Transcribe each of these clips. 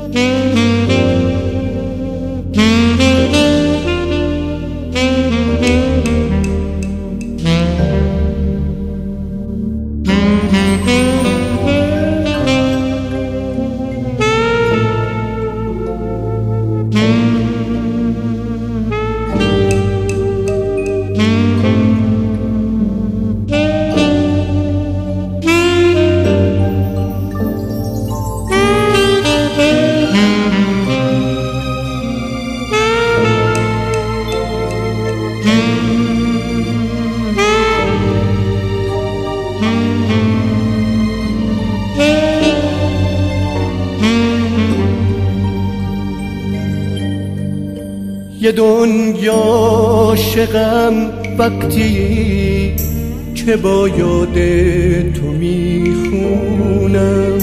یه دنیا عاشقم وقتی که با یاد تو میخونم،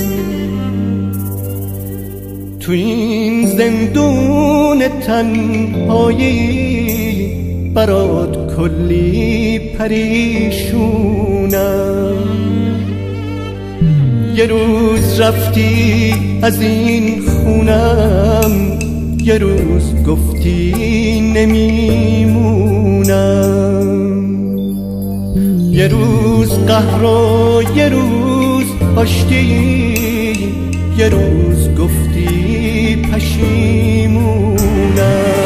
تو این زندون تنهایی برات کلی پریشونم. یه روز رفتی از این خونم، یه روز گفتی نمیمونم. یه روز قهر و یه روز آشتی، یه روز گفتی پشیمونم.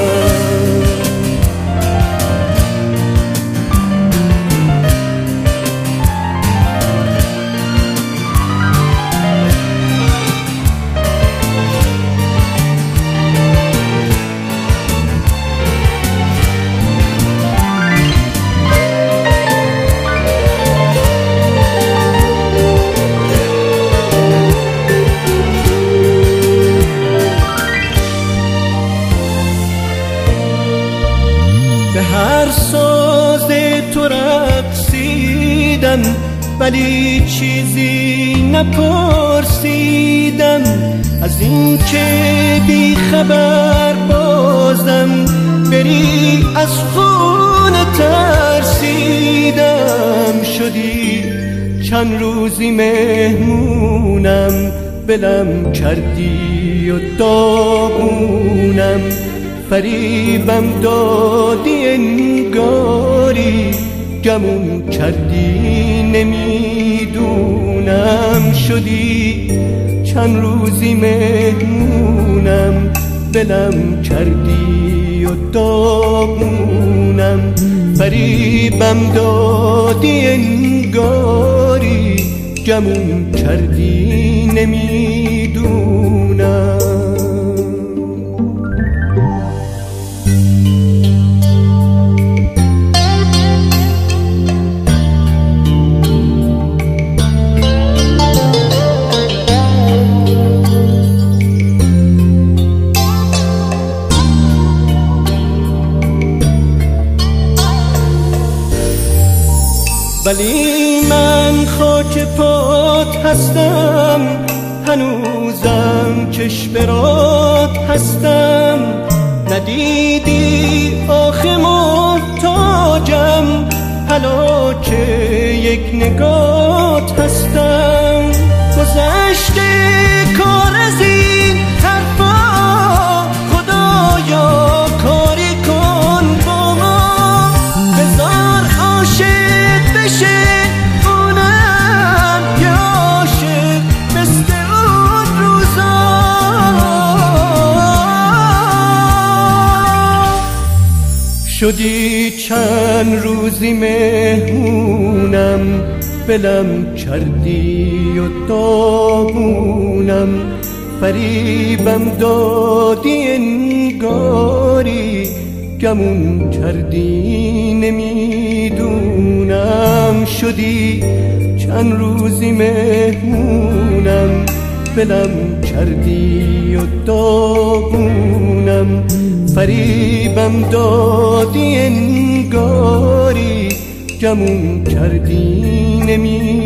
به هر ساز تو رقصیدم، ولی چیزی نپرسیدم از این که بی خبر بازم بری از خونه ترسیدم. شدی چند روزی مهمونم، بلم کردی و داغونم. فریبم دادی انگاری، گمون کردی نمیدونم. شدی چند روزی مهمونم، بلم کردی و داغونم. فریبم دادی انگاری، گمون کردی نمیدونم. ولی من خاک پات هستم، هنوزم چشم برات هستم. ندیدی آخه محتاجم، حالا که یک نگات هستم. گذشته کار از این حرفا، خدایا کاری کن با ما. بذار عاشق بشه اونم یه عاشق مثل اون روزا. شدی چند روزی مهمونم، بلم کردی و داغونم. فریبم دادی انگاری، گمون کردی نمیدونم. شدی چند روزی مهمونم، بلم کردی و داغونم. فریبم دادی انگاری، گمون کردی نمیدونم.